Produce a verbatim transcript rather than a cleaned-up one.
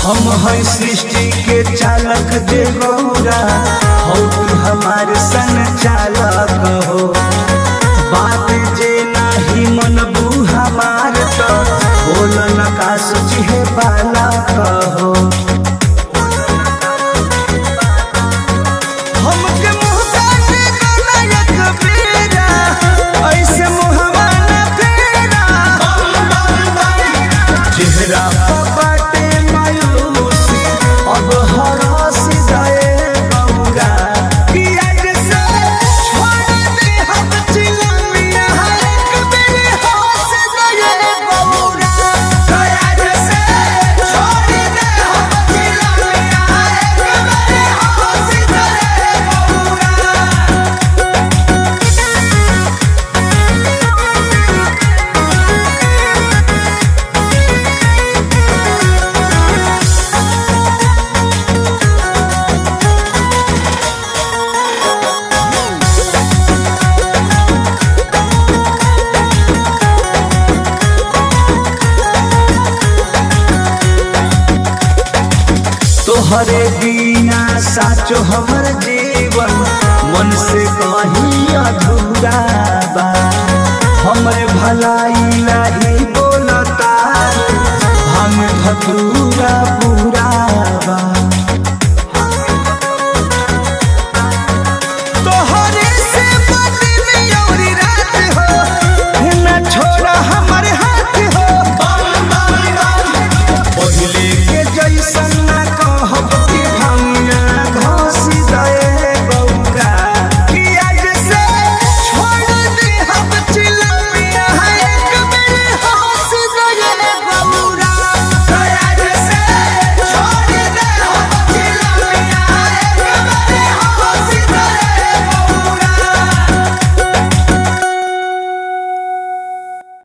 हम है सृष्टि के चालक जे गौरा हो तू हमार संचालक हो। बात जे नाही मनबू हमार तो बोल न का सोची है बालक हो। हमके मुहताज नायक बेरा ऐसे मुहवा न फेरा। चेहरा बाटे मायूसी अब हरस गए गौरा कि आज से छोड़ दे हम चिलमिया एक बेर हंस गए गौरा। आज से छोड़ दे हम चिलमिया एक बेर हंस गए गौरा। तोहरे बिना साचो हमर जीवन मन से कहीं अधूरा बा। हमरे भलाई लाही बोलता हम धतूरा।